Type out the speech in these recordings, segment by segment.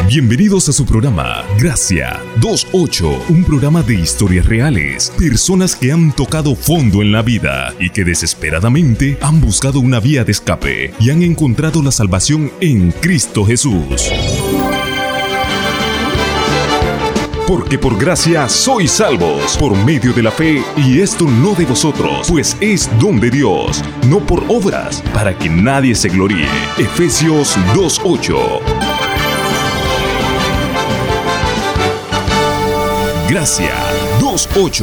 Bienvenidos a su programa Gracia 28, un programa de historias reales, personas que han tocado fondo en la vida y que desesperadamente han buscado una vía de escape y han encontrado la salvación en Cristo Jesús. Porque por gracia sois salvos, por medio de la fe, y esto no de vosotros, pues es don de Dios, no por obras, para que nadie se gloríe. Efesios 2:8. Gracia 2:8.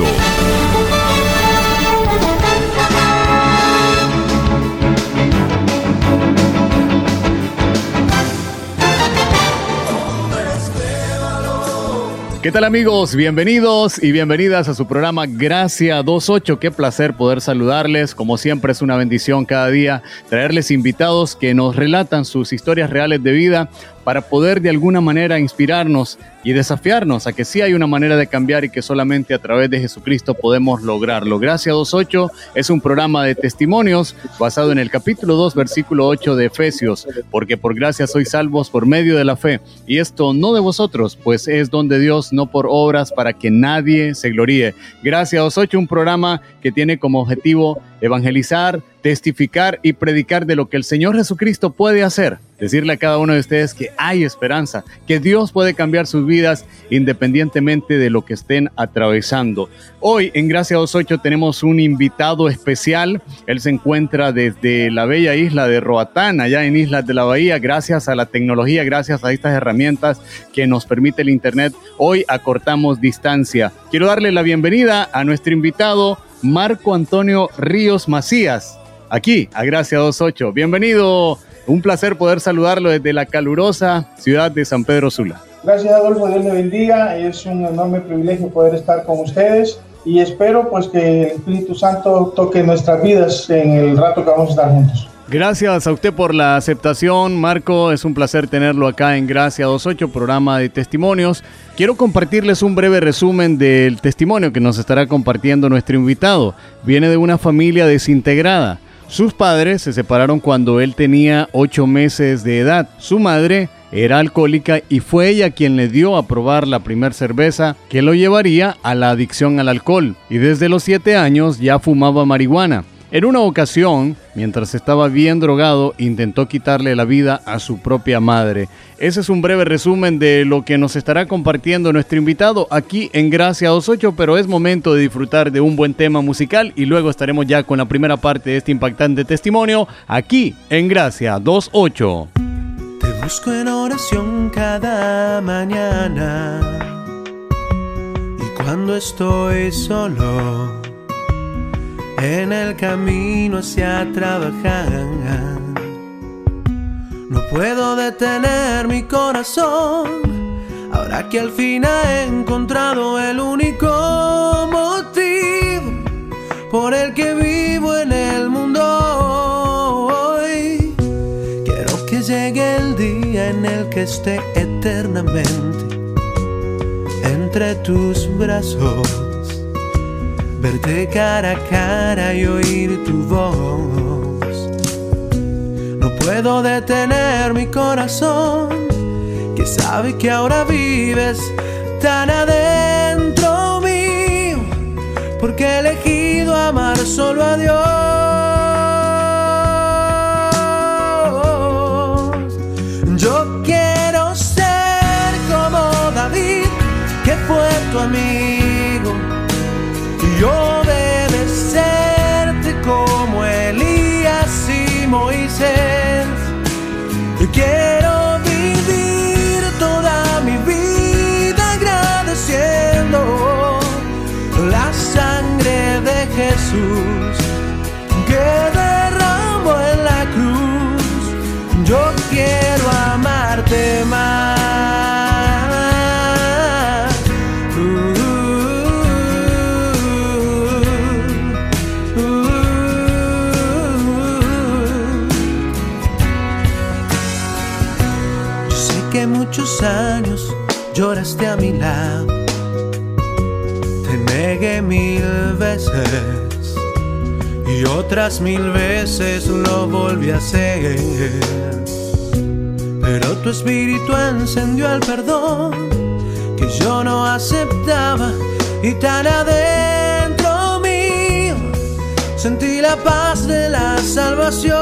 ¿Qué tal, amigos? Bienvenidos y bienvenidas a su programa Gracia 2:8. Qué placer poder saludarles. Como siempre, es una bendición cada día traerles invitados que nos relatan sus historias reales de vida para poder de alguna manera inspirarnos y desafiarnos a que sí hay una manera de cambiar y que solamente a través de Jesucristo podemos lograrlo. Gracia 2:8 es un programa de testimonios basado en el capítulo 2, versículo 8 de Efesios, porque por gracia sois salvos por medio de la fe, y esto no de vosotros, pues es don de Dios, no por obras, para que nadie se gloríe. Gracia 2:8, un programa que tiene como objetivo evangelizar, testificar y predicar de lo que el Señor Jesucristo puede hacer. Decirle a cada uno de ustedes que hay esperanza, que Dios puede cambiar sus vidas independientemente de lo que estén atravesando. Hoy en Gracia 2:8 tenemos un invitado especial. Él se encuentra desde la bella isla de Roatán, allá en Islas de la Bahía, gracias a la tecnología, gracias a estas herramientas que nos permite el Internet. Hoy acortamos distancia. Quiero darle la bienvenida a nuestro invitado, Marco Antonio Ríos Macías, aquí a Gracia 2:8. Bienvenido, un placer poder saludarlo desde la calurosa ciudad de San Pedro Sula. Gracias, Adolfo, Dios le bendiga. Es un enorme privilegio poder estar con ustedes y espero pues que el Espíritu Santo toque nuestras vidas en el rato que vamos a estar juntos. Gracias a usted por la aceptación, Marco. Es un placer tenerlo acá en Gracia 2:8, programa de testimonios. Quiero compartirles un breve resumen del testimonio que nos estará compartiendo nuestro invitado. Viene de una familia desintegrada. Sus padres se separaron cuando él tenía 8 meses de edad. Su madre era alcohólica y fue ella quien le dio a probar la primer cerveza que lo llevaría a la adicción al alcohol. Y desde los 7 años ya fumaba marihuana. En una ocasión, mientras estaba bien drogado, intentó quitarle la vida a su propia madre. Ese es un breve resumen de lo que nos estará compartiendo nuestro invitado aquí en Gracia 2:8, pero es momento de disfrutar de un buen tema musical y luego estaremos ya con la primera parte de este impactante testimonio aquí en Gracia 2:8. Te busco en oración cada mañana y cuando estoy solo en el camino hacia trabajar, no puedo detener mi corazón, ahora que al fin he encontrado el único motivo por el que vivo en el mundo hoy. Quiero que llegue el día en el que esté eternamente entre tus brazos, verte cara a cara y oír tu voz. No puedo detener mi corazón, que sabe que ahora vives tan adentro mío, porque he elegido amar solo a Dios. Yo quiero ser como David, que fue tu amigo, y obedecerte como Elías y Moisés. Y quiero vivir toda mi vida agradeciendo la sangre de Jesús que derramó en la cruz. Yo quiero amarte más. Muchos años lloraste a mi lado, te negué 1000 veces y otras 1000 veces lo volví a hacer. pero tu espíritu encendió el perdón que yo no aceptaba, y tan adentro mío sentí la paz de la salvación.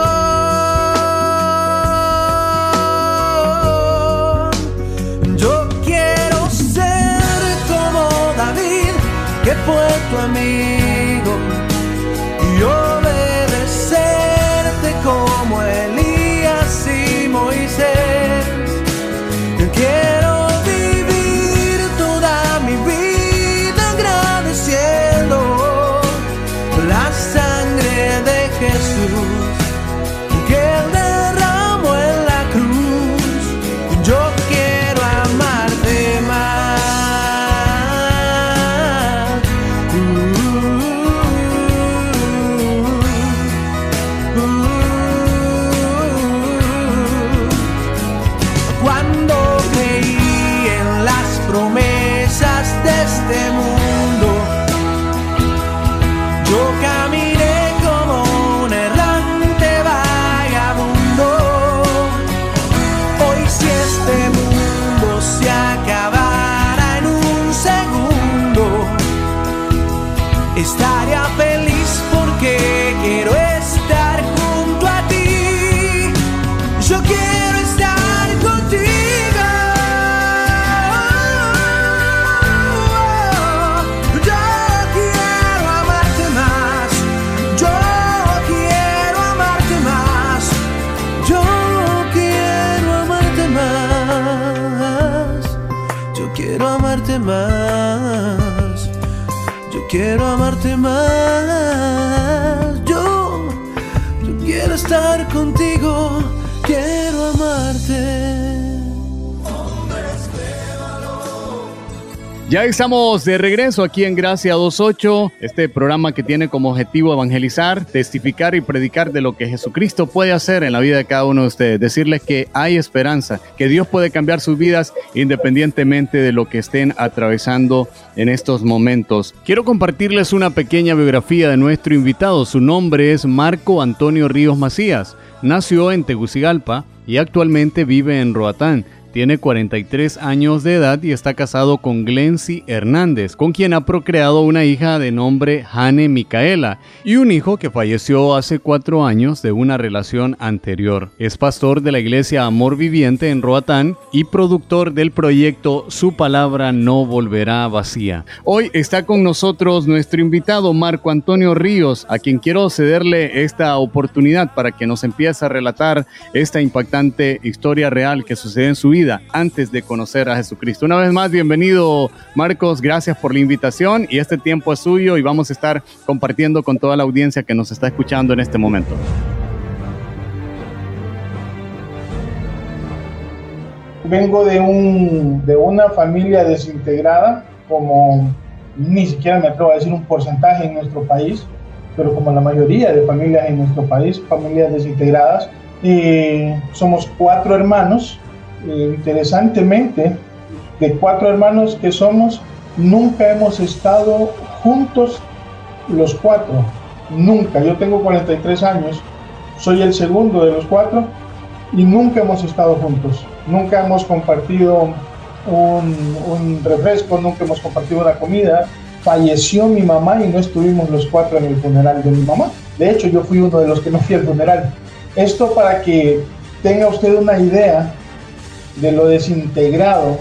Yo quiero ser como David, que fue tu amigo, y obedecerte como Elías y Moisés. Quiero vivir toda mi vida agradeciendo la sangre de Jesús que Él derramó en la cruz. Yo quiero amarte más. Cuando creí en las promesas de este mundo, yo caminé como un errante vagabundo. Hoy si este mundo se acabara en un segundo, estaría feliz porque quiero estar junto a ti. Yo quiero estar contigo. Yo quiero amarte más. Yo quiero amarte más. Yo quiero amarte más. Yo quiero amarte más. Yo quiero amarte más. Yo quiero estar contigo. Quiero amarte. Ya estamos de regreso aquí en Gracia 2.8, este programa que tiene como objetivo evangelizar, testificar y predicar de lo que Jesucristo puede hacer en la vida de cada uno de ustedes. Decirles que hay esperanza, que Dios puede cambiar sus vidas independientemente de lo que estén atravesando en estos momentos. Quiero compartirles una pequeña biografía de nuestro invitado. Su nombre es Marco Antonio Ríos Macías. Nació en Tegucigalpa y actualmente vive en Roatán. Tiene 43 años de edad y está casado con Glency Hernández, con quien ha procreado una hija de nombre Jane Micaela y un hijo que falleció hace 4 años de una relación anterior. Es pastor de la iglesia Amor Viviente en Roatán y productor del proyecto Su Palabra No Volverá Vacía. Hoy está con nosotros nuestro invitado Marco Antonio Ríos, a quien quiero cederle esta oportunidad para que nos empiece a relatar esta impactante historia real que sucede en su vida antes de conocer a Jesucristo. Una vez más, bienvenido Marcos, gracias por la invitación y este tiempo es suyo y vamos a estar compartiendo con toda la audiencia que nos está escuchando en este momento. Vengo de una familia desintegrada, como ni siquiera me atrevo a decir un porcentaje en nuestro país, pero como la mayoría de familias en nuestro país, familias desintegradas. Somos 4 hermanos. Interesantemente, de 4 hermanos que somos, nunca hemos estado juntos los 4, nunca. Yo tengo 43 años, soy el segundo de los 4 y nunca hemos estado juntos, nunca hemos compartido un refresco, nunca hemos compartido una comida. Falleció mi mamá y no estuvimos los 4 en el funeral de mi mamá. De hecho, yo fui uno de los que no fui al funeral. Esto para que tenga usted una idea de lo desintegrada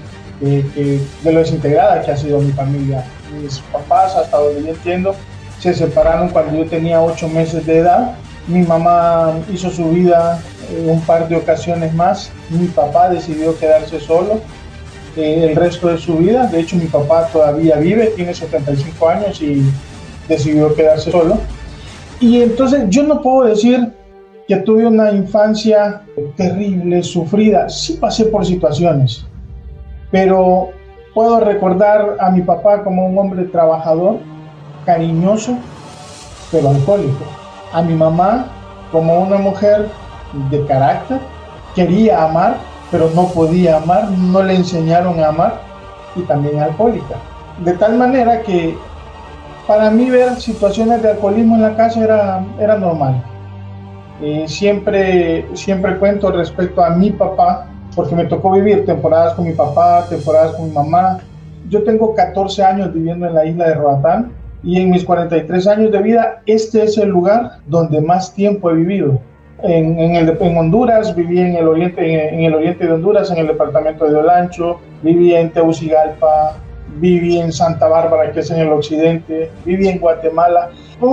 que ha sido mi familia. Mis papás, hasta donde yo entiendo, se separaron cuando yo tenía 8 meses de edad. Mi mamá hizo su vida un par de ocasiones más. Mi papá decidió quedarse solo el resto de su vida. De hecho, mi papá todavía vive, tiene 75 años y decidió quedarse solo. Y entonces yo no puedo decir que tuve una infancia terrible, sufrida. Sí pasé por situaciones, pero puedo recordar a mi papá como un hombre trabajador, cariñoso, pero alcohólico. A mi mamá como una mujer de carácter, quería amar, pero no podía amar, no le enseñaron a amar, y también alcohólica. De tal manera que para mí ver situaciones de alcoholismo en la casa era normal. Siempre cuento respecto a mi papá, porque me tocó vivir temporadas con mi papá, temporadas con mi mamá. Yo tengo 14 años viviendo en la isla de Roatán y en mis 43 años de vida, este es el lugar donde más tiempo he vivido. En Honduras, viví en el oriente de Honduras, en el departamento de Olancho, viví en Tegucigalpa, viví en Santa Bárbara, que es en el occidente, viví en Guatemala.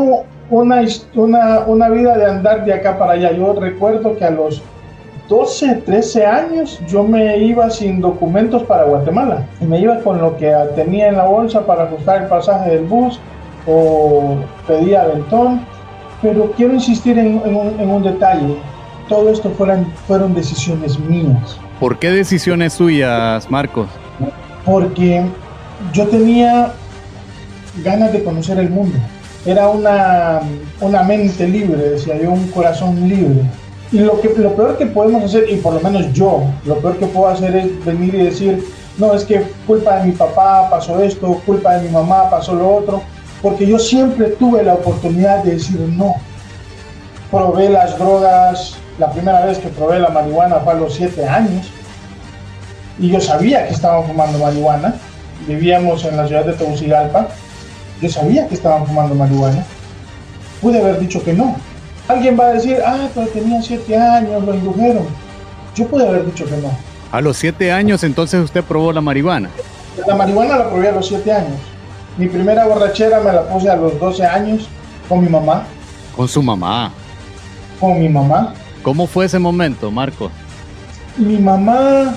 Una vida de andar de acá para allá. Yo recuerdo que a los 12, 13 años yo me iba sin documentos para Guatemala y me iba con lo que tenía en la bolsa para ajustar el pasaje del bus o pedía aventón. Pero quiero insistir en un detalle. Todo esto fueron decisiones mías. ¿Por qué decisiones suyas, Marcos? Porque yo tenía ganas de conocer el mundo. Era una mente libre, decía yo, un corazón libre. Y lo peor que podemos hacer, y por lo menos yo, lo peor que puedo hacer es venir y decir, no, es que culpa de mi papá pasó esto, culpa de mi mamá pasó lo otro, porque yo siempre tuve la oportunidad de decir no. Probé las drogas, la primera vez que probé la marihuana fue a los 7 años, y yo sabía que estaban fumando marihuana. Vivíamos en la ciudad de Tegucigalpa, yo sabía que estaban fumando marihuana. Pude haber dicho que no. Alguien va a decir, pero tenía 7 años, lo indujeron. Yo pude haber dicho que no. A los 7 años entonces usted probó la marihuana. La marihuana la probé a los 7 años. Mi primera borrachera me la puse a los 12 años con mi mamá. ¿Con su mamá? Con mi mamá. ¿Cómo fue ese momento, Marcos? Mi mamá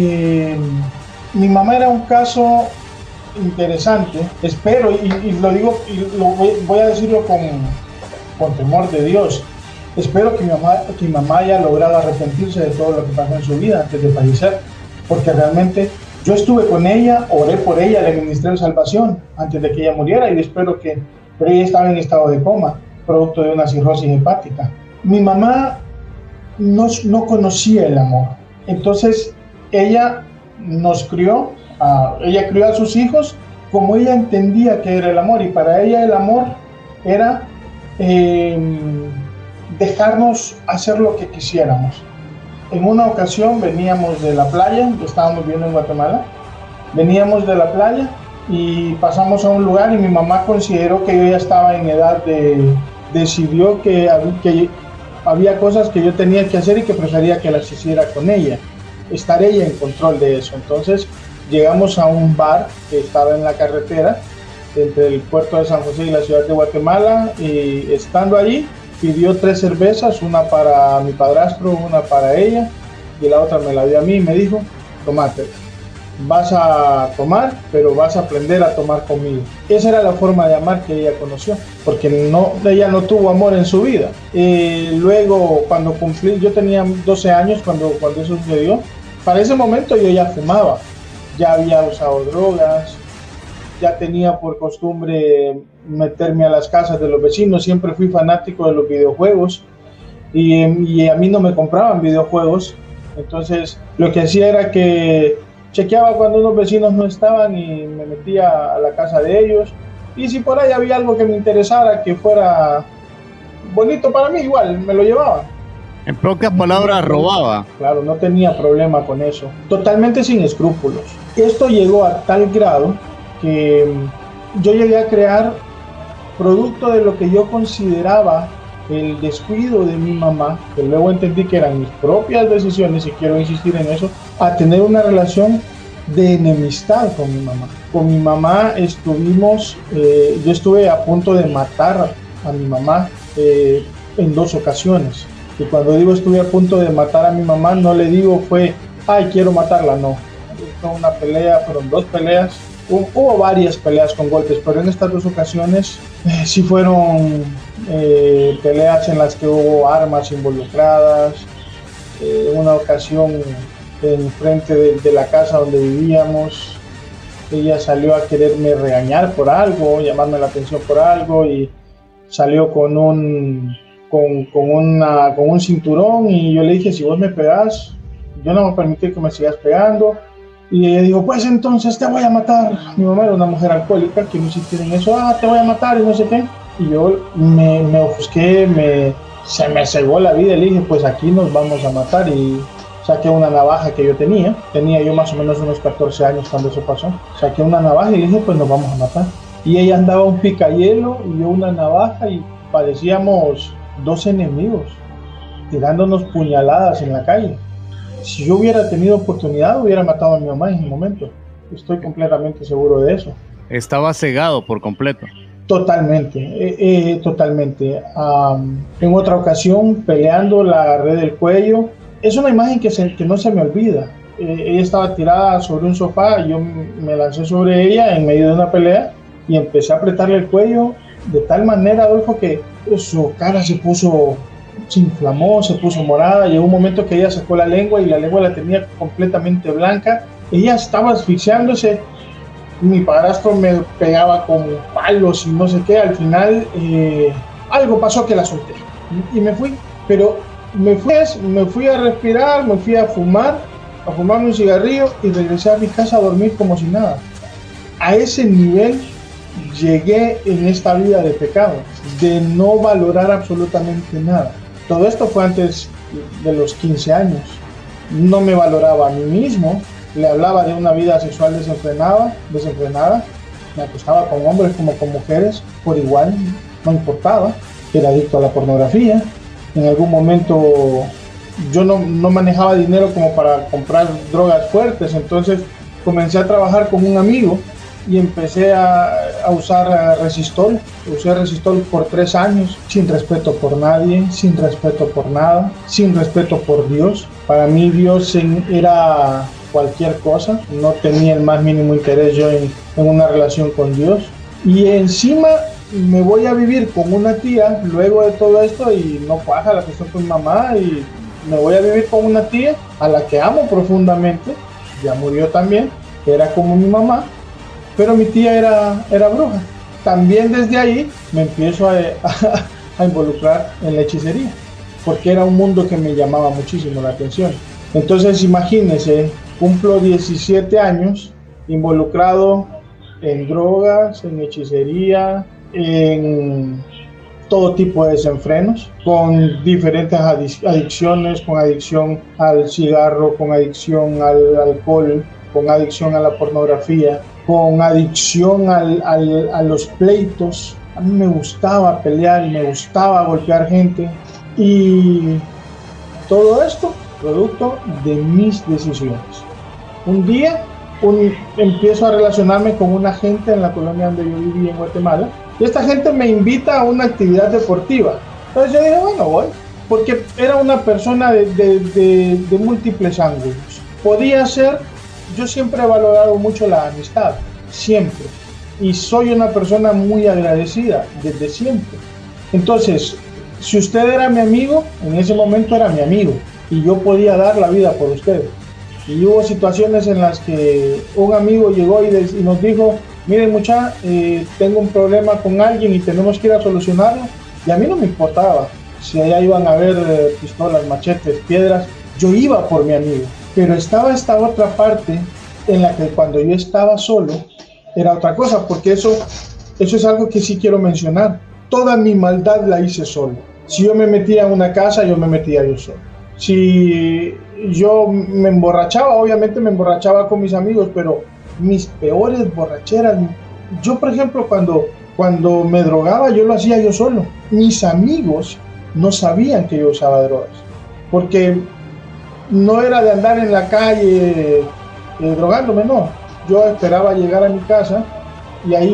era un caso interesante. Espero, y lo digo, voy a decirlo con temor de Dios. Espero que mi mamá haya logrado arrepentirse de todo lo que pasó en su vida antes de fallecer, porque realmente yo estuve con ella, oré por ella, le ministré salvación antes de que ella muriera, y espero que, pero ella estaba en estado de coma, producto de una cirrosis hepática. Mi mamá no conocía el amor, entonces ella nos crió, ella crió a sus hijos como ella entendía que era el amor, y para ella el amor era dejarnos hacer lo que quisiéramos. En una ocasión veníamos de la playa, estábamos viviendo en Guatemala, veníamos de la playa y pasamos a un lugar y mi mamá consideró que yo ya estaba en edad decidió que había cosas que yo tenía que hacer y que prefería que las hiciera con ella, estar ella en control de eso. Entonces llegamos a un bar que estaba en la carretera entre el puerto de San José y la ciudad de Guatemala, y estando allí pidió 3 cervezas, una para mi padrastro, una para ella y la otra me la dio a mí y me dijo, tomate, vas a tomar, pero vas a aprender a tomar conmigo. Esa era la forma de amar que ella conoció, porque ella no tuvo amor en su vida. Luego, cuando yo tenía 12 años cuando eso sucedió. Para ese momento yo ya fumaba, ya había usado drogas, ya tenía por costumbre meterme a las casas de los vecinos. Siempre fui fanático de los videojuegos y a mí no me compraban videojuegos. Entonces lo que hacía era que chequeaba cuando unos vecinos no estaban y me metía a la casa de ellos, y si por ahí había algo que me interesara, que fuera bonito para mí, igual me lo llevaba. En pocas palabras, robaba. Claro, no tenía problema con eso, totalmente sin escrúpulos. Esto llegó a tal grado que yo llegué a crear, producto de lo que yo consideraba el descuido de mi mamá, que luego entendí que eran mis propias decisiones, y quiero insistir en eso, a tener una relación de enemistad con mi mamá. Con mi mamá yo estuve a punto de matar a mi mamá en 2 ocasiones. Y cuando digo estuve a punto de matar a mi mamá, no le digo fue, quiero matarla, no. Fue una pelea, fueron 2 peleas. Hubo varias peleas con golpes, pero en estas 2 ocasiones sí fueron peleas en las que hubo armas involucradas. Una ocasión en frente de la casa donde vivíamos, ella salió a quererme regañar por algo, llamarme la atención por algo, y salió con un cinturón, y yo le dije, si vos me pegás, yo no voy a permitir que me sigas pegando. Y ella dijo, pues entonces te voy a matar. Mi mamá era una mujer alcohólica que no insistía en eso, te voy a matar y no sé qué. Y yo me ofusqué, se me cegó la vida y le dije, pues aquí nos vamos a matar, y saqué una navaja que yo tenía yo más o menos unos 14 años cuando eso pasó, saqué una navaja y le dije, pues nos vamos a matar. Y ella andaba un picayelo y yo una navaja y parecíamos dos enemigos tirándonos puñaladas en la calle. Si yo hubiera tenido oportunidad, hubiera matado a mi mamá en ese momento. Estoy completamente seguro de eso. Estaba cegado por completo. Totalmente, totalmente. En otra ocasión, peleando, la agarré del cuello. Es una imagen que no se me olvida. Ella estaba tirada sobre un sofá y yo me lancé sobre ella en medio de una pelea y empecé a apretarle el cuello de tal manera, Adolfo, que su cara se inflamó, se puso morada. Llegó un momento que ella sacó la lengua y la lengua la tenía completamente blanca. Ella estaba asfixiándose. Mi padrastro me pegaba con palos y no sé qué. Al final algo pasó que la solté y me fui. Pero me fui a respirar, me fui a fumarme un cigarrillo y regresé a mi casa a dormir como si nada. A ese nivel llegué en esta vida de pecado, de no valorar absolutamente nada. Todo esto fue antes de los 15 años. No me valoraba a mí mismo. Le hablaba de una vida sexual desenfrenada, me acostaba con hombres como con mujeres, por igual, no importaba. Era adicto a la pornografía. En algún momento yo no manejaba dinero como para comprar drogas fuertes, entonces comencé a trabajar con un amigo y empecé a usar Resistol. Usé Resistol por 3 años, sin respeto por nadie, sin respeto por nada, sin respeto por Dios. Para mí Dios era cualquier cosa, no tenía el más mínimo interés yo en una relación con Dios. Y encima me voy a vivir con una tía luego de todo esto y no cuaja la cuestión con mi mamá, y me voy a vivir con una tía a la que amo profundamente, ya murió también, que era como mi mamá, pero mi tía era bruja. También desde ahí me empiezo a involucrar en la hechicería, porque era un mundo que me llamaba muchísimo la atención. Entonces imagínense, cumplo 17 años involucrado en drogas, en hechicería, en todo tipo de desenfrenos, con diferentes adicciones, con adicción al cigarro, con adicción al alcohol, con adicción a la pornografía, con adicción a los pleitos. A mí me gustaba pelear y me gustaba golpear gente, y todo esto producto de mis decisiones. Un día empiezo a relacionarme con una gente en la colonia donde yo vivía en Guatemala, y esta gente me invita a una actividad deportiva. Entonces yo dije, bueno, voy, porque era una persona de múltiples ángulos. Podía ser, yo siempre he valorado mucho la amistad, siempre, y soy una persona muy agradecida desde siempre. Entonces, si usted era mi amigo, en ese momento era mi amigo, y yo podía dar la vida por usted. Y hubo situaciones en las que un amigo llegó y nos dijo, miren mucha, tengo un problema con alguien y tenemos que ir a solucionarlo. Y a mí no me importaba si allá iban a haber pistolas, machetes, piedras, yo iba por mi amigo. Pero estaba esta otra parte en la que cuando yo estaba solo era otra cosa, porque eso es algo que sí quiero mencionar. Toda mi maldad la hice solo. Si yo me metía en una casa, yo me metía yo solo. Si yo me emborrachaba, obviamente me emborrachaba con mis amigos, pero mis peores borracheras, yo por ejemplo cuando me drogaba, yo lo hacía yo solo. Mis amigos no sabían que yo usaba drogas, porque no era de andar en la calle drogándome, no. Yo esperaba llegar a mi casa y ahí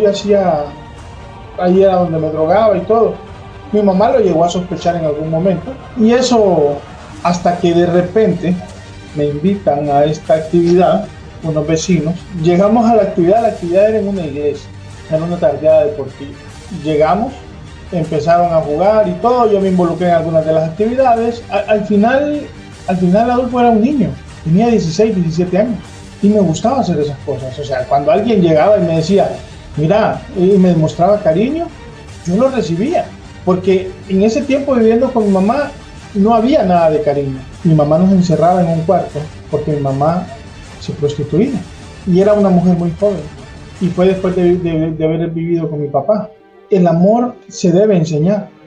era donde me drogaba y todo. Mi mamá lo llegó a sospechar en algún momento, y eso hasta que de repente me invitan a esta actividad unos vecinos. Llegamos a la actividad era en una iglesia, en una tardeada deportiva. Llegamos, empezaron a jugar y todo, yo me involucré en algunas de las actividades. Al final Adolfo era un niño, tenía 16, 17 años, y me gustaba hacer esas cosas. O sea, cuando alguien llegaba y me decía, mira, y me demostraba cariño, yo lo recibía, porque en ese tiempo viviendo con mi mamá no había nada de cariño. Mi mamá nos encerraba en un cuarto porque mi mamá se prostituía y era una mujer muy joven, y fue después de haber vivido con mi papá. El amor se debe enseñar,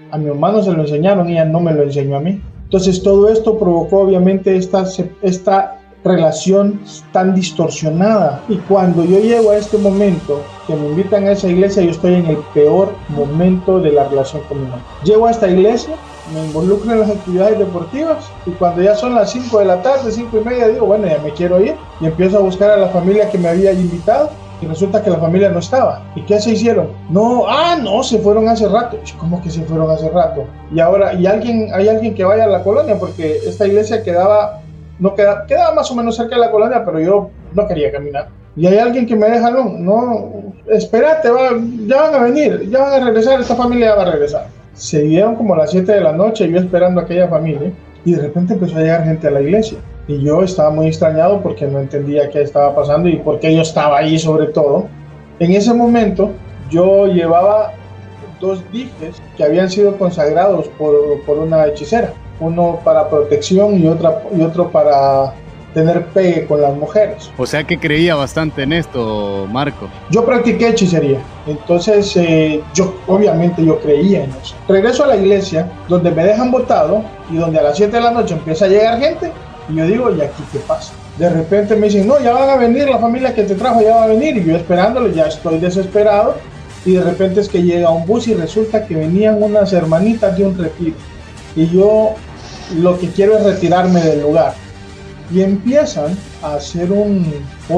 A mi hermano se lo enseñaron y ella no me lo enseñó a mí. Entonces todo esto provocó obviamente esta relación tan distorsionada. Y cuando yo llego a este momento que me invitan a esa iglesia, yo estoy en el peor momento de la relación con mi mamá. Llego a esta iglesia, me involucro en las actividades deportivas y cuando ya son las 5 de la tarde, 5 y media, digo, bueno, ya me quiero ir y empiezo a buscar a la familia que me había invitado y resulta que la familia no estaba. ¿Y qué se hicieron? No, se fueron hace rato. ¿Cómo que se fueron hace rato? Y ahora, hay alguien que vaya a la colonia, porque esta iglesia quedaba más o menos cerca de la colonia, pero yo no quería caminar. Y hay alguien que me deja, no, espérate, ya van a venir, ya van a regresar, esta familia ya va a regresar. Se dieron como las 7 de la noche, yo esperando a aquella familia, y de repente empezó a llegar gente a la iglesia. Y yo estaba muy extrañado porque no entendía qué estaba pasando y por qué yo estaba ahí sobre todo. En ese momento yo llevaba 2 dijes que habían sido consagrados por una hechicera. Uno para protección y otro para tener pegue con las mujeres. O sea que creía bastante en esto, Marco. Yo practiqué hechicería, entonces yo creía en eso. Regreso a la iglesia donde me dejan botado y donde a las 7 de la noche empieza a llegar gente y yo digo, ¿y aquí qué pasa? De repente me dicen, no, ya van a venir, la familia que te trajo ya va a venir, y yo esperándolo, ya estoy desesperado, y de repente es que llega un bus y resulta que venían unas hermanitas de un retiro y yo lo que quiero es retirarme del lugar. Y empiezan a hacer un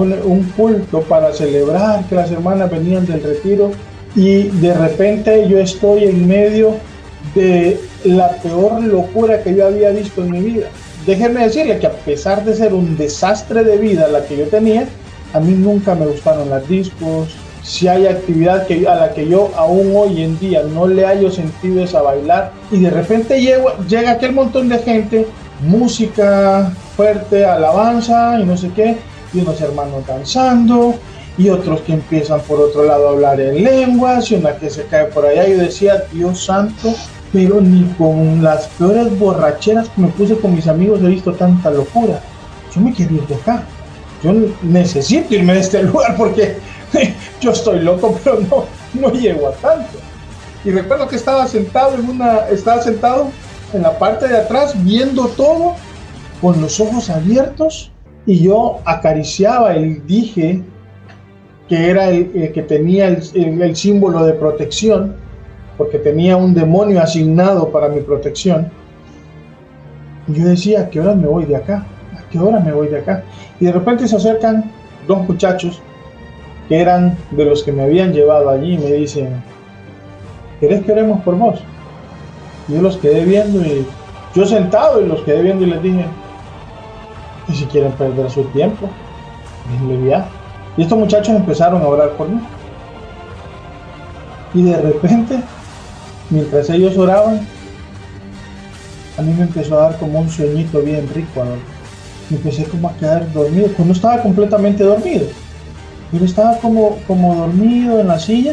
culto para celebrar que las hermanas venían del retiro y de repente yo estoy en medio de la peor locura que yo había visto en mi vida. Déjenme decirle que a pesar de ser un desastre de vida la que yo tenía, a mí nunca me gustaron las discos. Si hay actividad a la que yo aún hoy en día no le hallo sentido es a bailar. Y de repente llega aquel montón de gente, música fuerte, alabanza y no sé qué, y unos hermanos danzando, y otros que empiezan por otro lado a hablar en lenguas, y una que se cae por allá. Yo decía, Dios santo, pero ni con las peores borracheras que me puse con mis amigos he visto tanta locura. Yo me quiero ir de acá. Yo necesito irme de este lugar porque yo estoy loco, pero no llego a tanto. Y recuerdo que estaba sentado en la parte de atrás viendo todo con los ojos abiertos y yo acariciaba el dije que era el que tenía el símbolo de protección, porque tenía un demonio asignado para mi protección. Y yo decía, ¿a qué hora me voy de acá? ¿A qué hora me voy de acá? Y de repente se acercan 2 muchachos que eran de los que me habían llevado allí y me dicen, ¿querés que oremos por vos? Y yo los quedé viendo y yo sentado y los quedé viendo y les dije, ¿y si quieren perder su tiempo? Denle viaje. Y estos muchachos empezaron a orar por mí. Y de repente, mientras ellos oraban, a mí me empezó a dar como un sueñito bien rico, ¿no? Me empecé como a quedar dormido, pues no estaba completamente dormido, pero estaba como dormido en la silla,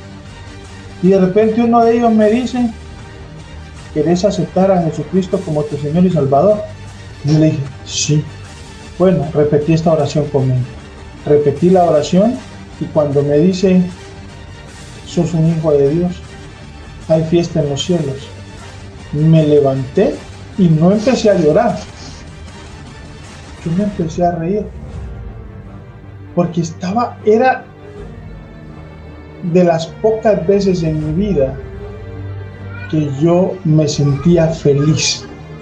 y de repente uno de ellos me dice, ¿querés aceptar a Jesucristo como tu Señor y Salvador? Y yo le dije, sí. Bueno, repetí esta oración conmigo. Repetí la oración, y cuando me dice, sos un hijo de Dios, hay fiesta en los cielos, me levanté y no empecé a llorar. Yo me empecé a reír porque era de las pocas veces en mi vida que yo me sentía feliz.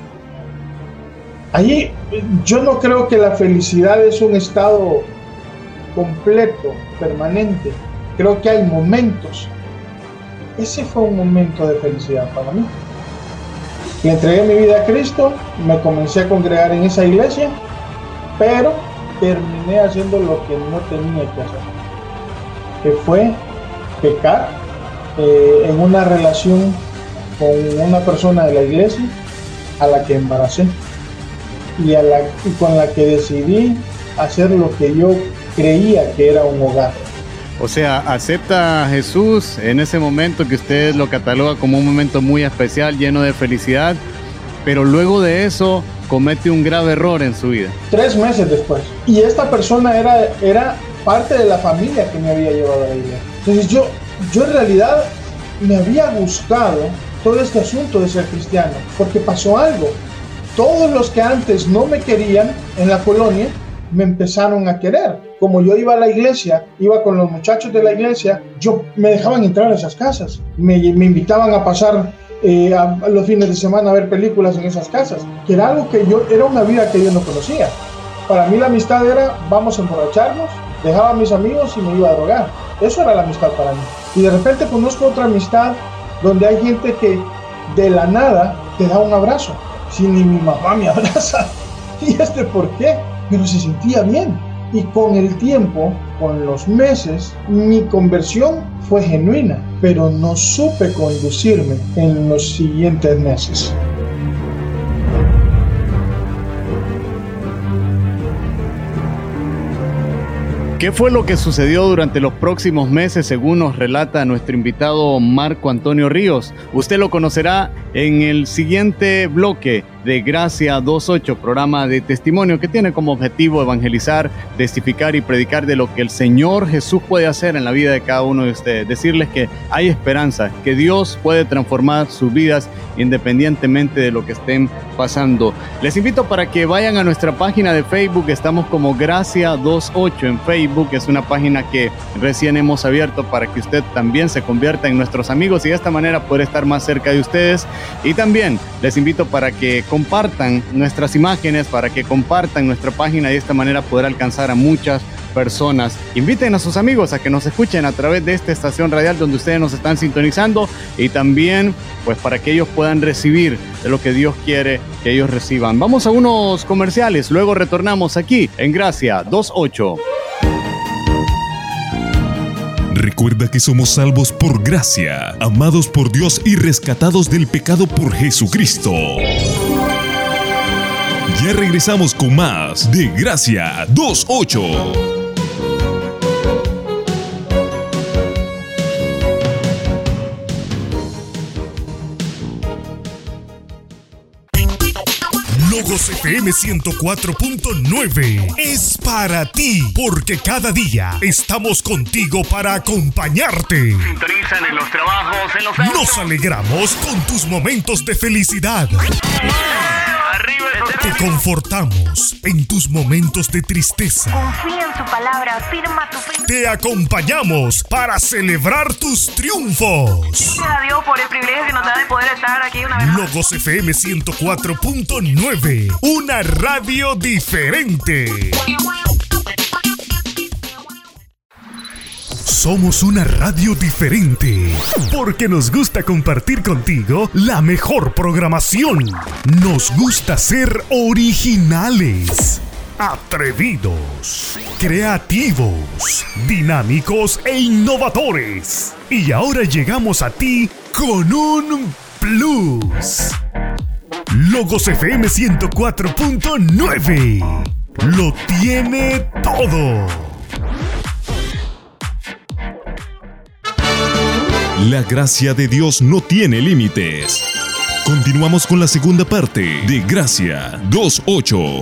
Allí yo no creo que la felicidad es un estado completo, permanente. Creo que hay momentos. Ese fue un momento de felicidad para mí. Le entregué mi vida a Cristo, me comencé a congregar en esa iglesia, pero terminé haciendo lo que no tenía que hacer, que fue pecar en una relación con una persona de la iglesia a la que embaracé y con la que decidí hacer lo que yo creía que era un hogar. O sea, acepta a Jesús en ese momento que usted lo cataloga como un momento muy especial, lleno de felicidad, pero luego de eso comete un grave error en su vida. 3 meses después. Y esta persona era parte de la familia que me había llevado a la iglesia. Entonces yo en realidad me había buscado todo este asunto de ser cristiano, porque pasó algo. Todos los que antes no me querían en la colonia, me empezaron a querer. Como yo iba a la iglesia, iba con los muchachos de la iglesia, me dejaban entrar a esas casas. Me invitaban a pasar a los fines de semana a ver películas en esas casas, que era algo que era una vida que yo no conocía. Para mí la amistad era, vamos a emborracharnos, dejaba a mis amigos y me iba a drogar. Eso era la amistad para mí. Y de repente conozco otra amistad donde hay gente que de la nada te da un abrazo. Si ni mi mamá me abraza. ¿Y por qué? Pero se sentía bien. Y con el tiempo, con los meses, mi conversión fue genuina, pero no supe conducirme en los siguientes meses. ¿Qué fue lo que sucedió durante los próximos meses, según nos relata nuestro invitado Marco Antonio Ríos? Usted lo conocerá en el siguiente bloque de Gracia 2.8, programa de testimonio que tiene como objetivo evangelizar, testificar y predicar de lo que el Señor Jesús puede hacer en la vida de cada uno de ustedes. Decirles que hay esperanza, que Dios puede transformar sus vidas independientemente de lo que estén pasando. Les invito para que vayan a nuestra página de Facebook. Estamos como Gracia 2.8 en Facebook. Es una página que recién hemos abierto para que usted también se convierta en nuestros amigos y de esta manera poder estar más cerca de ustedes. Y también les invito para que compartan nuestras imágenes, para que compartan nuestra página y de esta manera poder alcanzar a muchas personas. Inviten a sus amigos a que nos escuchen a través de esta estación radial donde ustedes nos están sintonizando y también pues para que ellos puedan recibir de lo que Dios quiere que ellos reciban. Vamos a unos comerciales, luego retornamos aquí en Gracia 2.8. Recuerda que somos salvos por gracia, amados por Dios y rescatados del pecado por Jesucristo. Ya regresamos con más de Gracia 2.8. Logos FM 104.9 es para ti, porque cada día estamos contigo para acompañarte. Sintonizan en los trabajos, en los autos. Nos alegramos con tus momentos de felicidad. Te confortamos en tus momentos de tristeza. Confía en su palabra, firma tu fe. Te acompañamos para celebrar tus triunfos. Gracias a Dios por el privilegio que nos da de poder estar aquí una vez más. Logos FM 104.9, una radio diferente. Somos una radio diferente, porque nos gusta compartir contigo la mejor programación. Nos gusta ser originales, atrevidos, creativos, dinámicos e innovadores. Y ahora llegamos a ti con un plus. Logos FM 104.9 lo tiene todo. La gracia de Dios no tiene límites. Continuamos con la segunda parte de Gracia 2.8.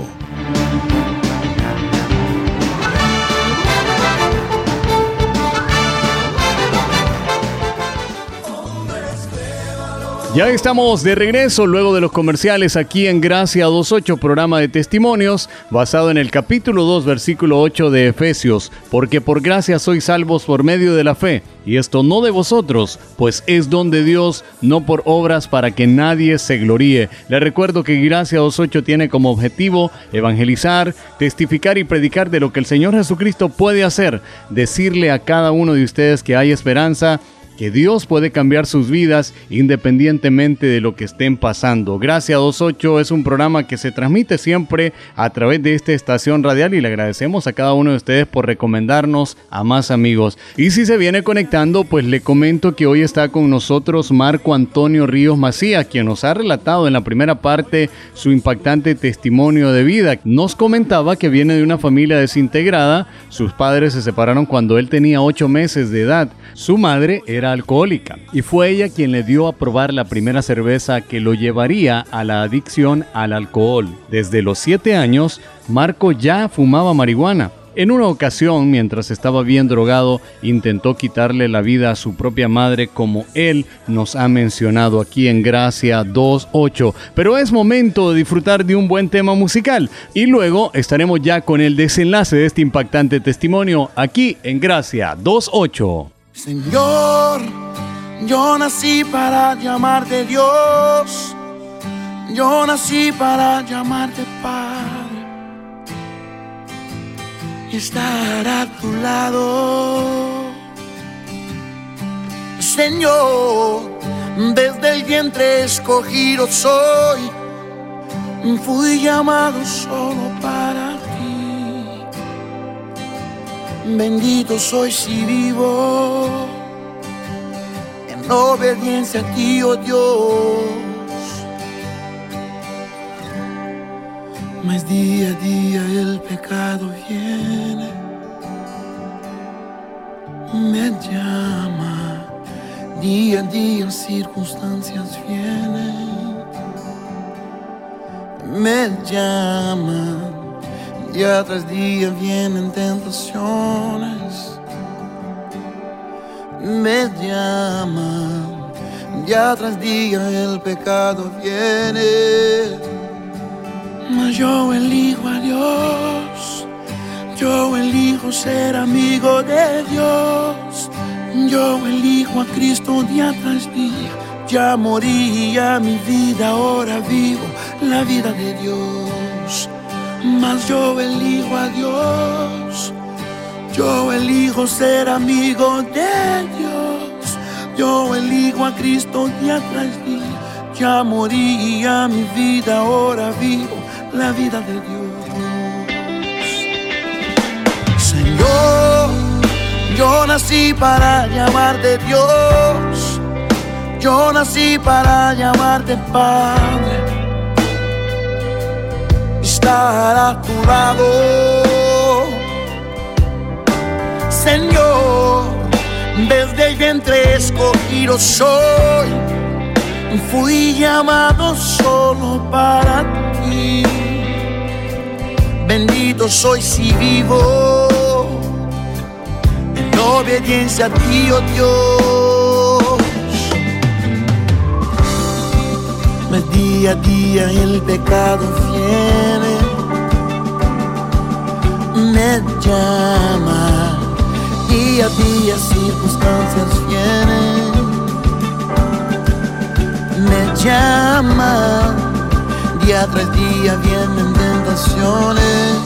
Ya estamos de regreso luego de los comerciales aquí en Gracia 2.8, programa de testimonios basado en el capítulo 2, versículo 8 de Efesios. Porque por gracia sois salvos por medio de la fe, y esto no de vosotros, pues es don de Dios, no por obras para que nadie se gloríe. Les recuerdo que Gracia 2.8 tiene como objetivo evangelizar, testificar y predicar de lo que el Señor Jesucristo puede hacer, decirle a cada uno de ustedes que hay esperanza, que Dios puede cambiar sus vidas independientemente de lo que estén pasando. Gracia 2.8 es un programa que se transmite siempre a través de esta estación radial y le agradecemos a cada uno de ustedes por recomendarnos a más amigos. Y si se viene conectando, pues le comento que hoy está con nosotros Marco Antonio Ríos Macías, quien nos ha relatado en la primera parte su impactante testimonio de vida. Nos comentaba que viene de una familia desintegrada, sus padres se separaron cuando él tenía 8 meses de edad. Su madre era alcohólica y fue ella quien le dio a probar la primera cerveza que lo llevaría a la adicción al alcohol. Desde los 7 años, Marco ya fumaba marihuana, En una ocasión, mientras estaba bien drogado, intentó quitarle la vida a su propia madre, como él nos ha mencionado aquí en Gracia 2.8. Pero es momento de disfrutar de un buen tema musical y luego estaremos ya con el desenlace de este impactante testimonio aquí en Gracia 2.8. Señor, yo nací para llamarte Dios, yo nací para llamarte Padre, estar a tu lado. Señor, desde el vientre escogido soy, fui llamado solo para ti. Bendito soy si vivo en obediencia a ti, oh Dios. Mas día a día el pecado viene, me llama. Día a día circunstancias vienen, me llaman. Día tras día vienen tentaciones, me llaman. Día tras día el pecado viene. Mas yo elijo a Dios, yo elijo ser amigo de Dios, yo elijo a Cristo día tras día. Ya moría mi vida, ahora vivo la vida de Dios. Mas yo elijo a Dios, yo elijo ser amigo de Dios, yo elijo a Cristo día tras día. Ya moría mi vida, ahora vivo la vida de Dios. Señor, yo nací para llamarte Dios, yo nací para llamarte Padre, estar a tu lado. Señor, desde el vientre escogido soy, fui llamado solo para ti. Bendito soy si vivo en obediencia a ti, oh Dios. Mas día a día el pecado viene, me llama. Día a día circunstancias vienen, me llama. Día tras día vienen tentaciones,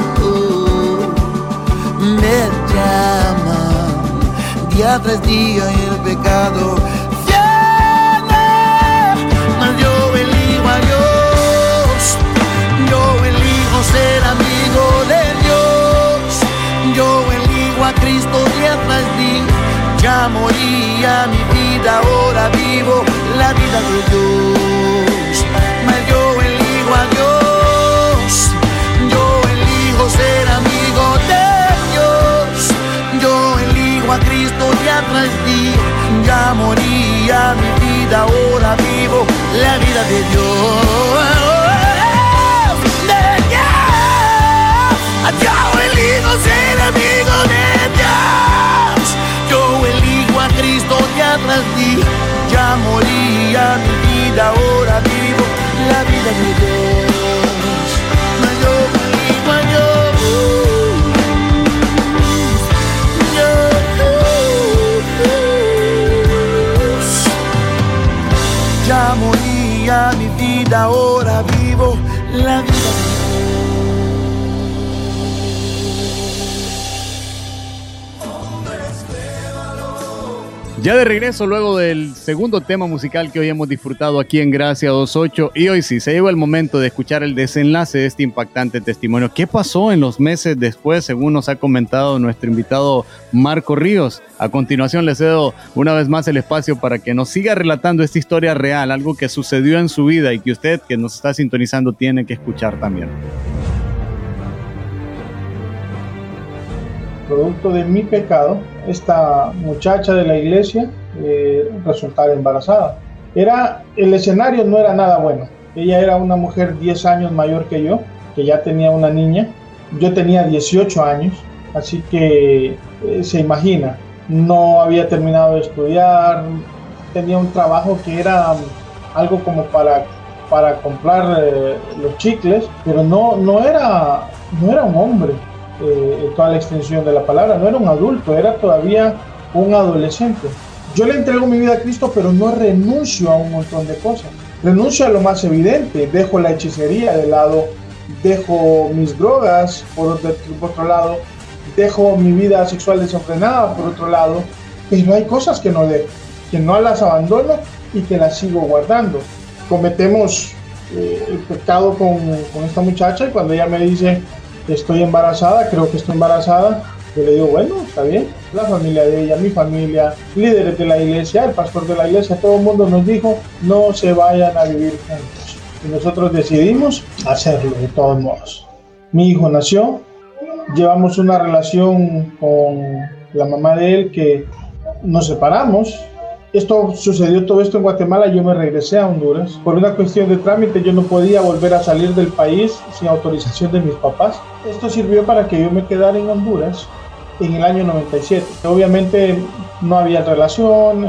me llaman. Día tras día el pecado viene. Mas yo elijo a Dios, yo elijo ser amigo de Dios, yo elijo a Cristo día tras día. Ya moría mi vida, ahora vivo la vida de Dios. Mas yo elijo a Dios, yo elijo ser amigo de Dios, yo elijo a Cristo día tras día. Ya moría mi vida, ahora vivo la vida de Dios. Yo elijo ser amigo de Dios, yo elijo a Cristo día tras día. Ya moría mi vida, ahora vivo la vida de Dios. Mas yo elijo a Dios, ya moría mi vida, ahora vivo la vida de Dios. Ya de regreso luego del segundo tema musical que hoy hemos disfrutado aquí en Gracia 2.8, y hoy sí, se llegó el momento de escuchar el desenlace de este impactante testimonio. ¿Qué pasó en los meses después, según nos ha comentado nuestro invitado Marco Ríos? A continuación le cedo una vez más el espacio para que nos siga relatando esta historia real, algo que sucedió en su vida y que usted que nos está sintonizando tiene que escuchar también. Producto de mi pecado, esta muchacha de la iglesia resultara embarazada. El escenario no era nada bueno. Ella era una mujer 10 años mayor que yo, que ya tenía una niña, Yo tenía 18 años, así que se imagina, no había terminado de estudiar, tenía un trabajo que era algo como para comprar los chicles, pero no era un hombre en toda la extensión de la palabra, no era un adulto, era todavía un adolescente. Yo le entrego mi vida a Cristo, pero no renuncio a un montón de cosas. Renuncio a lo más evidente, dejo la hechicería de lado, dejo mis drogas por otro lado, dejo mi vida sexual desenfrenada por otro lado, pero hay cosas que no dejo, que no las abandono y que las sigo guardando. Cometemos el pecado con esta muchacha, y cuando ella me dice que estoy embarazada, creo que estoy embarazada, yo le digo, bueno, está bien. La familia de ella, mi familia, líderes de la iglesia, el pastor de la iglesia, todo el mundo nos dijo, no se vayan a vivir juntos. Y nosotros decidimos hacerlo de todos modos. Mi hijo nació, llevamos una relación con la mamá de él que nos separamos. Todo esto en Guatemala. Yo me regresé a Honduras. Por una cuestión de trámite yo no podía volver a salir del país sin autorización de mis papás. Esto sirvió para que yo me quedara en Honduras en el año 97. Obviamente no había relación,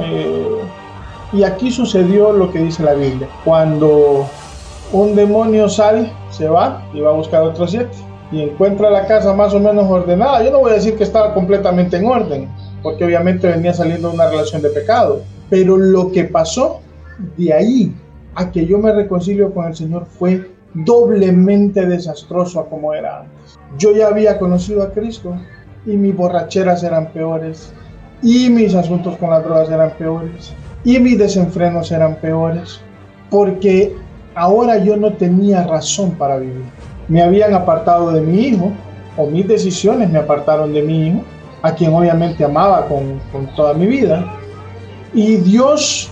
y aquí sucedió lo que dice la Biblia. Cuando un demonio sale, se va y va a buscar otros 7 y encuentra la casa más o menos ordenada. Yo no voy a decir que estaba completamente en orden, porque obviamente venía saliendo de una relación de pecado. Pero lo que pasó de ahí a que yo me reconcilio con el Señor fue doblemente desastroso a como era antes. Yo ya había conocido a Cristo y mis borracheras eran peores, y mis asuntos con las drogas eran peores, y mis desenfrenos eran peores, porque ahora yo no tenía razón para vivir. Me habían apartado de mi hijo, o mis decisiones me apartaron de mi hijo, a quien obviamente amaba con toda mi vida. Y Dios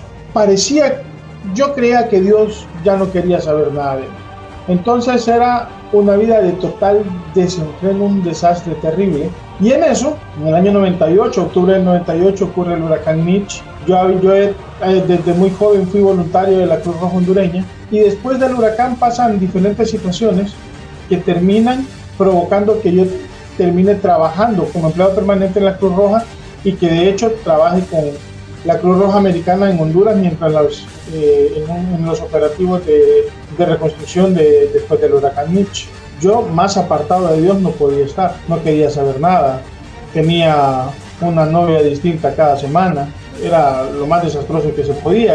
yo creía que Dios ya no quería saber nada de mí. Entonces era una vida de total desenfreno, un desastre terrible. Y en eso, en el año 98, octubre del 98, ocurre el huracán Mitch. Yo desde muy joven fui voluntario de la Cruz Roja hondureña, y después del huracán pasan diferentes situaciones que terminan provocando que yo termine trabajando como empleado permanente en la Cruz Roja, y que de hecho trabaje con la Cruz Roja Americana en Honduras mientras en los operativos de reconstrucción después del huracán Mitch. Yo, más apartado de Dios, no podía estar, no quería saber nada. Tenía una novia distinta cada semana, era lo más desastroso que se podía.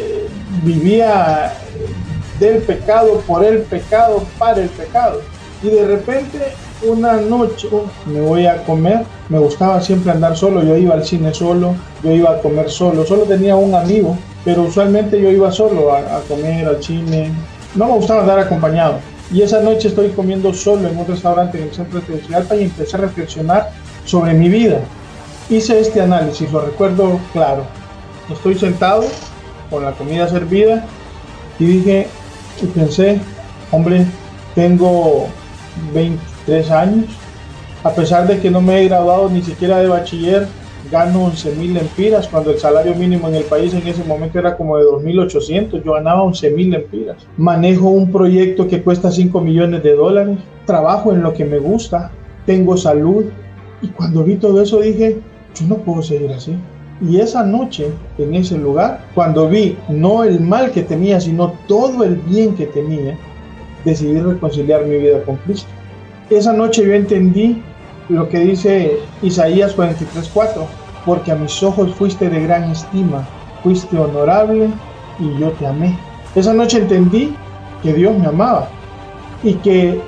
Vivía del pecado, por el pecado, para el pecado. Y de repente, una noche, me voy a comer. Me gustaba siempre andar solo, yo iba al cine solo, yo iba a comer solo tenía un amigo, pero usualmente yo iba solo a comer, al cine. No me gustaba andar acompañado. Y esa noche estoy comiendo solo en un restaurante en el centro de Tegucigalpa, y empecé a reflexionar sobre mi vida. Hice este análisis, lo recuerdo claro. Estoy sentado con la comida servida y pensé, hombre, tengo 23 años, a pesar de que no me he graduado ni siquiera de bachiller, gano 11,000 lempiras, cuando el salario mínimo en el país en ese momento era como de 2,800, yo ganaba 11,000 lempiras. Manejo un proyecto que cuesta $5 millones, trabajo en lo que me gusta, tengo salud, y cuando vi todo eso dije, yo no puedo seguir así. Y esa noche, en ese lugar, cuando vi no el mal que tenía, sino todo el bien que tenía, decidí reconciliar mi vida con Cristo. Esa noche yo entendí lo que dice Isaías 43:4, porque a mis ojos fuiste de gran estima, fuiste honorable y yo te amé. Esa noche entendí que Dios me amaba y que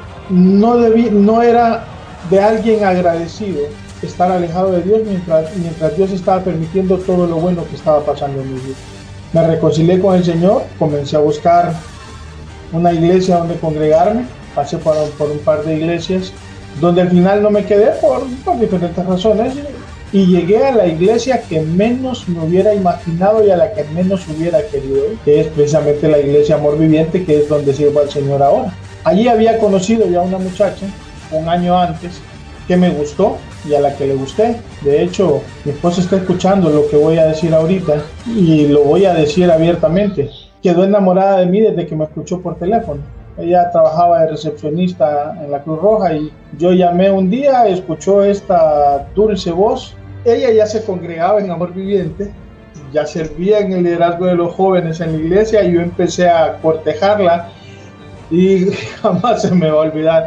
no era de alguien agradecido estar alejado de Dios mientras Dios estaba permitiendo todo lo bueno que estaba pasando en mi vida. Me reconcilié con el Señor, comencé a buscar una iglesia donde congregarme, pasé por un par de iglesias donde al final no me quedé por diferentes razones, y llegué a la iglesia que menos me hubiera imaginado y a la que menos hubiera querido, que es precisamente la iglesia Amor Viviente, que es donde sirvo al Señor ahora. Allí había conocido ya una muchacha un año antes que me gustó y a la que le gusté. De hecho, mi esposa está escuchando lo que voy a decir ahorita y lo voy a decir abiertamente. Quedó enamorada de mí desde que me escuchó por teléfono. ella trabajaba de recepcionista en la Cruz Roja y yo llamé un día, escuchó esta dulce voz. Ella ya se congregaba en Amor Viviente, ya servía en el liderazgo de los jóvenes en la iglesia y yo empecé a cortejarla y jamás se me va a olvidar.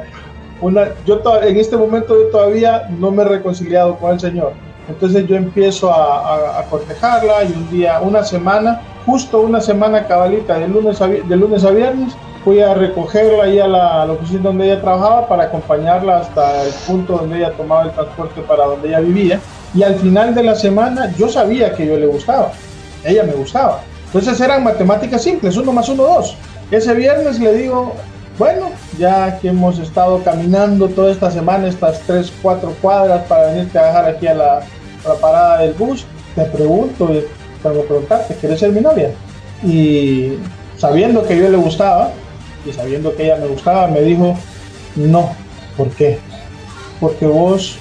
En este momento yo todavía no me he reconciliado con el Señor. Entonces yo empiezo a cortejarla y un día, justo una semana cabalita, de lunes a viernes, fui a recogerla ahí a la oficina donde ella trabajaba para acompañarla hasta el punto donde ella tomaba el transporte para donde ella vivía. Y al final de la semana yo sabía que yo le gustaba, ella me gustaba. Entonces eran matemáticas simples, 1 más 1, 2. Ese viernes le digo, bueno, ya que hemos estado caminando toda esta semana, estas 3-4 cuadras para venirte a dejar aquí a la parada del bus, te pregunto, tengo que preguntarte, ¿quieres ser mi novia? Y sabiendo que yo le gustaba y sabiendo que ella me gustaba, me dijo, no. ¿Por qué? Porque vos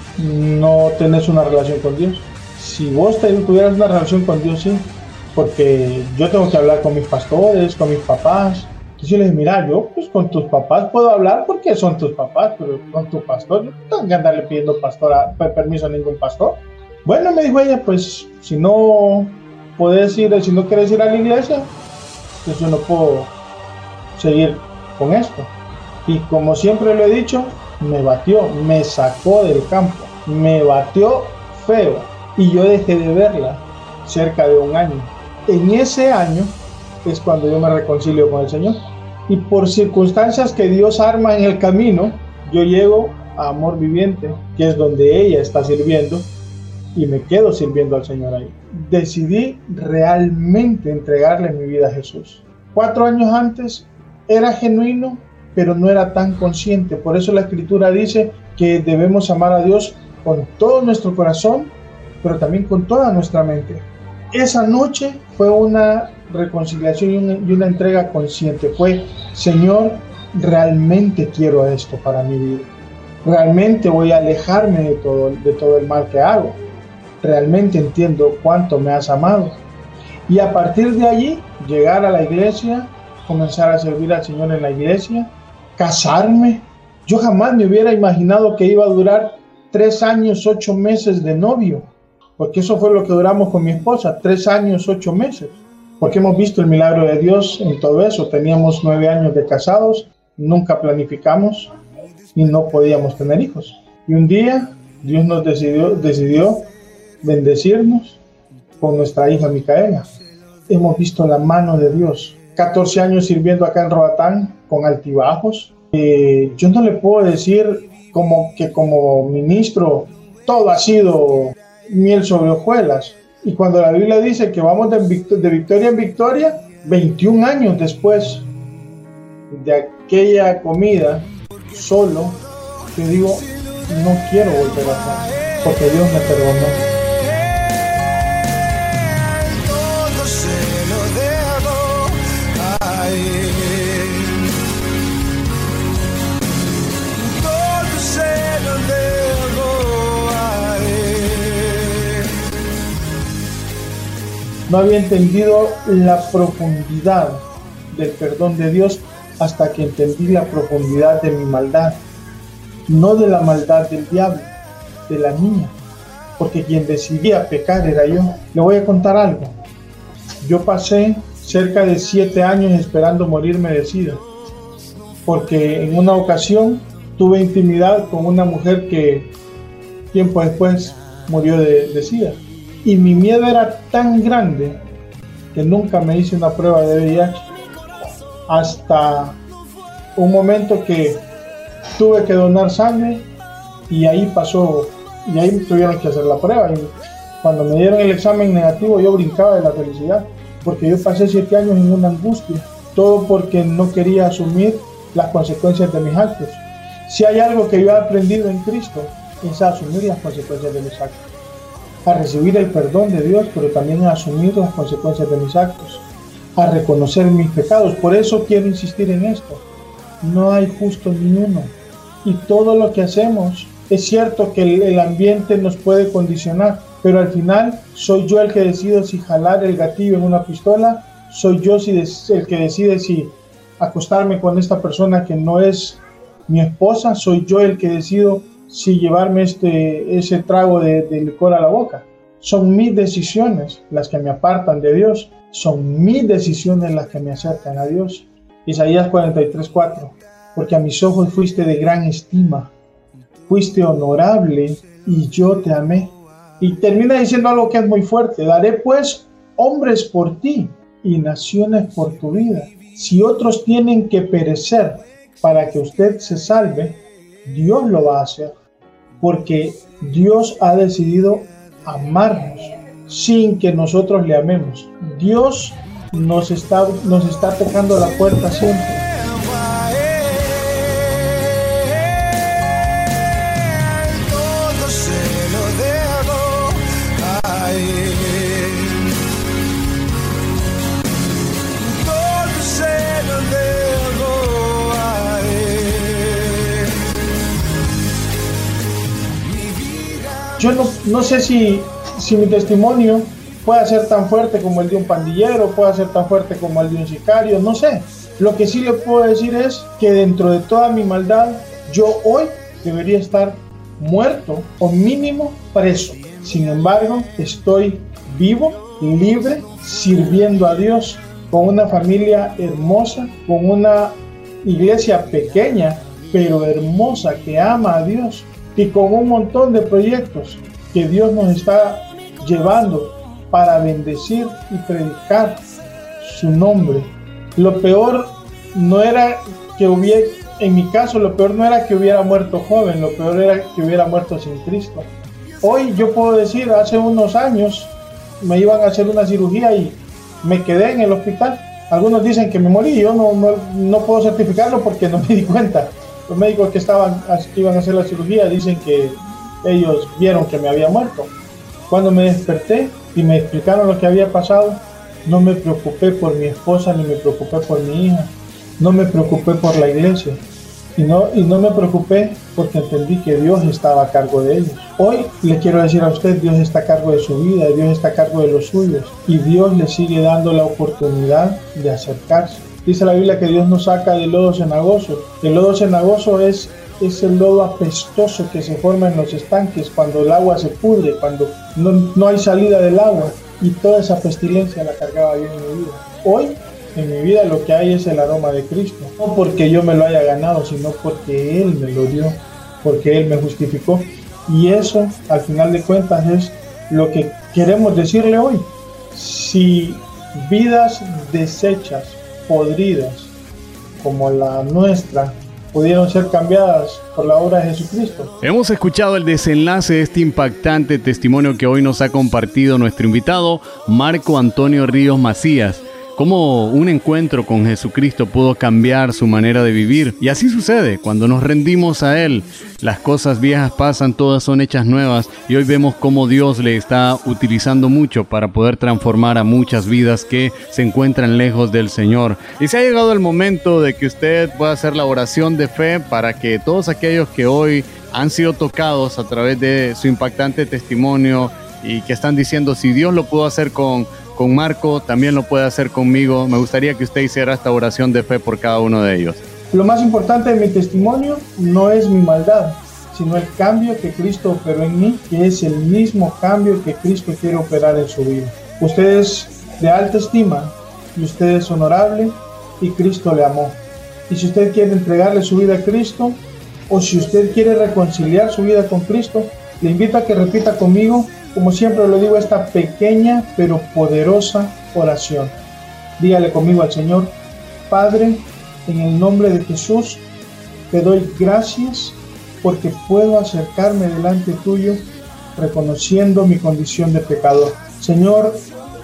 no tenés una relación con Dios. Si vos tuvieras una relación con Dios, sí, porque yo tengo que hablar con mis pastores, con mis papás. Entonces yo le dije, mira, yo pues con tus papás puedo hablar porque son tus papás, pero con tu pastor, yo no tengo que andarle pidiendo permiso a ningún pastor. Bueno, me dijo ella, pues si no quieres ir a la iglesia, pues yo no puedo seguir con esto. Y como siempre lo he dicho, me batió, me sacó del campo, me batió feo y yo dejé de verla cerca de 1 año. En ese año es cuando yo me reconcilio con el Señor y por circunstancias que Dios arma en el camino, yo llego a Amor Viviente, que es donde ella está sirviendo, y me quedo sirviendo al Señor ahí. Decidí realmente entregarle mi vida a Jesús. 4 años antes era genuino, pero no era tan consciente. Por eso la Escritura dice que debemos amar a Dios con todo nuestro corazón, pero también con toda nuestra mente. Esa noche fue una reconciliación y una entrega consciente. Fue, Señor, realmente quiero esto para mi vida. Realmente voy a alejarme de todo el mal que hago. Realmente entiendo cuánto me has amado. Y a partir de allí, llegar a la iglesia, comenzar a servir al Señor en la iglesia, casarme. Yo jamás me hubiera imaginado que iba a durar 3 años, 8 meses de novio, porque eso fue lo que duramos con mi esposa, 3 años, 8 meses, porque hemos visto el milagro de Dios en todo eso. Teníamos 9 años de casados, nunca planificamos y no podíamos tener hijos. Y un día Dios nos decidió bendecirnos con nuestra hija Micaela. Hemos visto la mano de Dios. 14 años sirviendo acá en Roatán con altibajos. Yo no le puedo decir como ministro todo ha sido miel sobre hojuelas. Y cuando la Biblia dice que vamos de victoria en victoria, 21 años después de aquella comida solo, te digo, no quiero volver acá, porque Dios me perdonó. No había entendido la profundidad del perdón de Dios hasta que entendí la profundidad de mi maldad. No de la maldad del diablo, de la mía. Porque quien decidía pecar era yo. Le voy a contar algo. Yo pasé cerca de 7 años esperando morirme de SIDA. Porque en una ocasión tuve intimidad con una mujer que tiempo después murió de SIDA. Y mi miedo era tan grande que nunca me hice una prueba de VIH. Hasta un momento que tuve que donar sangre y ahí pasó, y ahí tuvieron que hacer la prueba. Y cuando me dieron el examen negativo yo brincaba de la felicidad, porque yo pasé 7 años en una angustia, todo porque no quería asumir las consecuencias de mis actos. Si hay algo que yo he aprendido en Cristo, es a asumir las consecuencias de mis actos, a recibir el perdón de Dios, pero también a asumir las consecuencias de mis actos, a reconocer mis pecados. Por eso quiero insistir en esto. No hay justo ni uno. Y todo lo que hacemos, es cierto que el ambiente nos puede condicionar, pero al final soy yo el que decido si jalar el gatillo en una pistola, soy yo el que decide si acostarme con esta persona que no es mi esposa, soy yo el que decido si llevarme ese trago de licor a la boca. Son mis decisiones las que me apartan de Dios, son mis decisiones las que me acercan a Dios. Isaías 43:4, porque a mis ojos fuiste de gran estima, fuiste honorable y yo te amé. Y termina diciendo algo que es muy fuerte: daré pues hombres por ti y naciones por tu vida. Si otros tienen que perecer para que usted se salve, Dios lo va a hacer, porque Dios ha decidido amarnos sin que nosotros le amemos. Dios nos está tocando la puerta siempre. Yo no sé si mi testimonio pueda ser tan fuerte como el de un pandillero, pueda ser tan fuerte como el de un sicario, no sé. Lo que sí le puedo decir es que dentro de toda mi maldad, yo hoy debería estar muerto o mínimo preso. Sin embargo, estoy vivo, libre, sirviendo a Dios, con una familia hermosa, con una iglesia pequeña, pero hermosa, que ama a Dios, y con un montón de proyectos que Dios nos está llevando para bendecir y predicar su nombre. Lo peor no era que hubiera, en mi caso, lo peor no era que hubiera muerto joven, lo peor era que hubiera muerto sin Cristo. Hoy yo puedo decir, hace unos años me iban a hacer una cirugía y me quedé en el hospital. Algunos dicen que me morí, yo no puedo certificarlo porque no me di cuenta. Los médicos que iban a hacer la cirugía dicen que ellos vieron que me había muerto. Cuando me desperté y me explicaron lo que había pasado, no me preocupé por mi esposa ni me preocupé por mi hija, no me preocupé por la iglesia y no me preocupé porque entendí que Dios estaba a cargo de ellos. Hoy le quiero decir a usted, Dios está a cargo de su vida, Dios está a cargo de los suyos y Dios le sigue dando la oportunidad de acercarse. Dice la Biblia que Dios nos saca del lodo cenagoso. El lodo cenagoso es el lodo apestoso que se forma en los estanques cuando el agua se pudre, cuando no hay salida del agua, y toda esa pestilencia la cargaba yo en mi vida. Hoy en mi vida lo que hay es el aroma de Cristo, no porque yo me lo haya ganado, sino porque Él me lo dio, porque Él me justificó, y eso al final de cuentas es lo que queremos decirle hoy. Si vidas deshechas, podridas como la nuestra pudieron ser cambiadas por la obra de Jesucristo. Hemos escuchado el desenlace de este impactante testimonio que hoy nos ha compartido nuestro invitado Marco Antonio Ríos Macías. Cómo un encuentro con Jesucristo pudo cambiar su manera de vivir. Y así sucede, cuando nos rendimos a Él, las cosas viejas pasan, todas son hechas nuevas. Y hoy vemos cómo Dios le está utilizando mucho para poder transformar a muchas vidas que se encuentran lejos del Señor. Y se ha llegado el momento de que usted pueda hacer la oración de fe para que todos aquellos que hoy han sido tocados a través de su impactante testimonio y que están diciendo, si Dios lo pudo hacer con Marco, también lo puede hacer conmigo. Me gustaría que usted hiciera esta oración de fe por cada uno de ellos. Lo más importante de mi testimonio no es mi maldad, sino el cambio que Cristo operó en mí, que es el mismo cambio que Cristo quiere operar en su vida. Usted es de alta estima y usted es honorable y Cristo le amó. Y si usted quiere entregarle su vida a Cristo, o si usted quiere reconciliar su vida con Cristo, le invito a que repita conmigo, como siempre lo digo, esta pequeña pero poderosa oración. Dígale conmigo al Señor: Padre, en el nombre de Jesús, te doy gracias porque puedo acercarme delante tuyo reconociendo mi condición de pecador. Señor,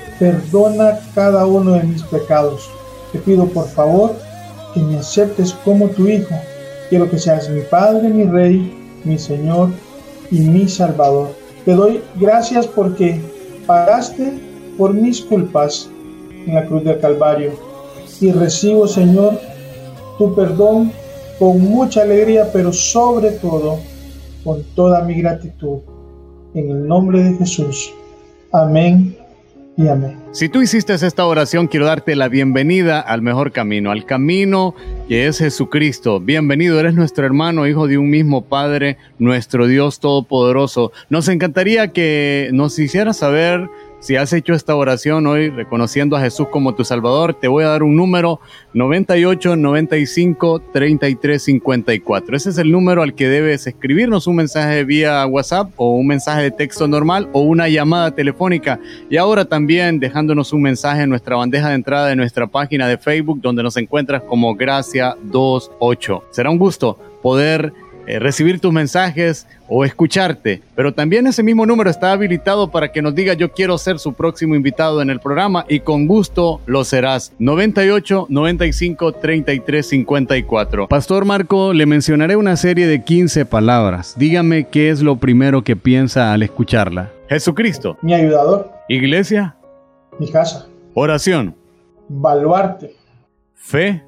perdona cada uno de mis pecados. Te pido por favor que me aceptes como tu Hijo. Quiero que seas mi Padre, mi Rey, mi Señor y mi Salvador. Te doy gracias porque pagaste por mis culpas en la cruz del Calvario. Y recibo, Señor, tu perdón con mucha alegría, pero sobre todo con toda mi gratitud. En el nombre de Jesús. Amén y amén. Si tú hiciste esta oración, quiero darte la bienvenida al mejor camino, al camino que es Jesucristo. Bienvenido, eres nuestro hermano, hijo de un mismo Padre, nuestro Dios Todopoderoso. Nos encantaría que nos hicieras saber si has hecho esta oración hoy reconociendo a Jesús como tu Salvador. Te voy a dar un número: 98 95 33 54. Ese es el número al que debes escribirnos un mensaje vía WhatsApp o un mensaje de texto normal o una llamada telefónica. Y ahora también dejándonos un mensaje en nuestra bandeja de entrada de nuestra página de Facebook, donde nos encuentras como Gracia 28. Será un gusto poder recibir tus mensajes o escucharte, pero también ese mismo número está habilitado para que nos diga: yo quiero ser su próximo invitado en el programa, y con gusto lo serás. 98 95 33 54. Pastor Marco, le mencionaré una serie de 15 palabras. Dígame qué es lo primero que piensa al escucharla. Jesucristo. Mi ayudador. Iglesia. Mi casa. Oración. Baluarte. Fe.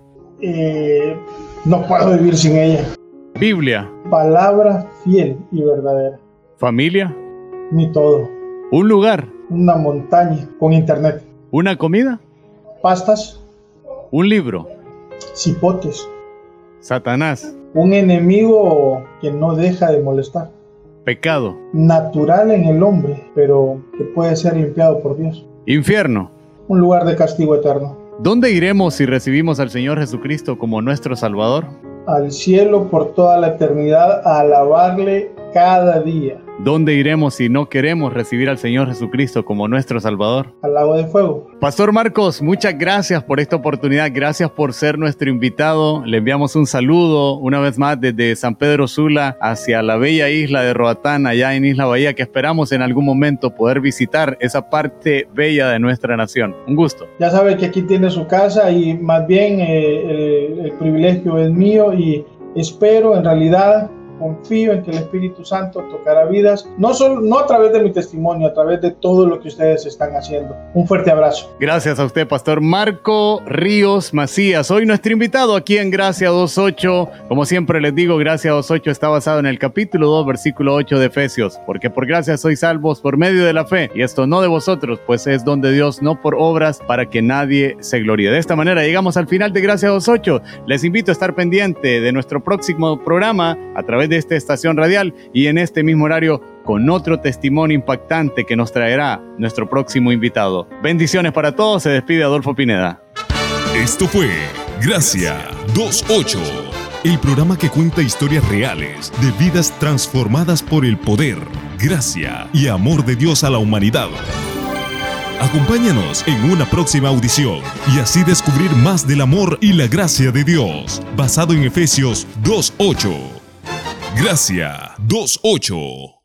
No puedo vivir sin ella. Biblia. Palabra fiel y verdadera. Familia. Mi todo. Un lugar. Una montaña con internet. Una comida. Pastas. Un libro. Cipotes. Satanás. Un enemigo que no deja de molestar. Pecado. Natural en el hombre, pero que puede ser limpiado por Dios. Infierno. Un lugar de castigo eterno. ¿Dónde iremos si recibimos al Señor Jesucristo como nuestro Salvador? Al cielo por toda la eternidad, a alabarle cada día. ¿Dónde iremos si no queremos recibir al Señor Jesucristo como nuestro Salvador? Al lago de fuego. Pastor Marcos, muchas gracias por esta oportunidad, gracias por ser nuestro invitado. Le enviamos un saludo una vez más desde San Pedro Sula hacia la bella isla de Roatán, allá en Isla Bahía, que esperamos en algún momento poder visitar esa parte bella de nuestra nación. Un gusto. Ya sabe que aquí tiene su casa, y más bien el privilegio es mío, y espero, en realidad confío en que el Espíritu Santo tocará vidas, no a través de mi testimonio, a través de todo lo que ustedes están haciendo. Un fuerte abrazo. Gracias a usted, Pastor Marco Ríos Macías, hoy nuestro invitado aquí en Gracia 2.8. Como siempre les digo, Gracia 2.8 está basado en el capítulo 2, versículo 8 de Efesios, porque por gracia sois salvos por medio de la fe, y esto no de vosotros, pues es don de Dios, no por obras, para que nadie se gloríe. De esta manera llegamos al final de Gracia 2.8. Les invito a estar pendiente de nuestro próximo programa a través de esta estación radial y en este mismo horario, con otro testimonio impactante que nos traerá nuestro próximo invitado. Bendiciones para todos, se despide Adolfo Pineda. Esto fue Gracia 2.8, el programa que cuenta historias reales de vidas transformadas por el poder, gracia y amor de Dios a la humanidad. Acompáñanos en una próxima audición y así descubrir más del amor y la gracia de Dios, basado en Efesios 2.8. Gracia 2.8.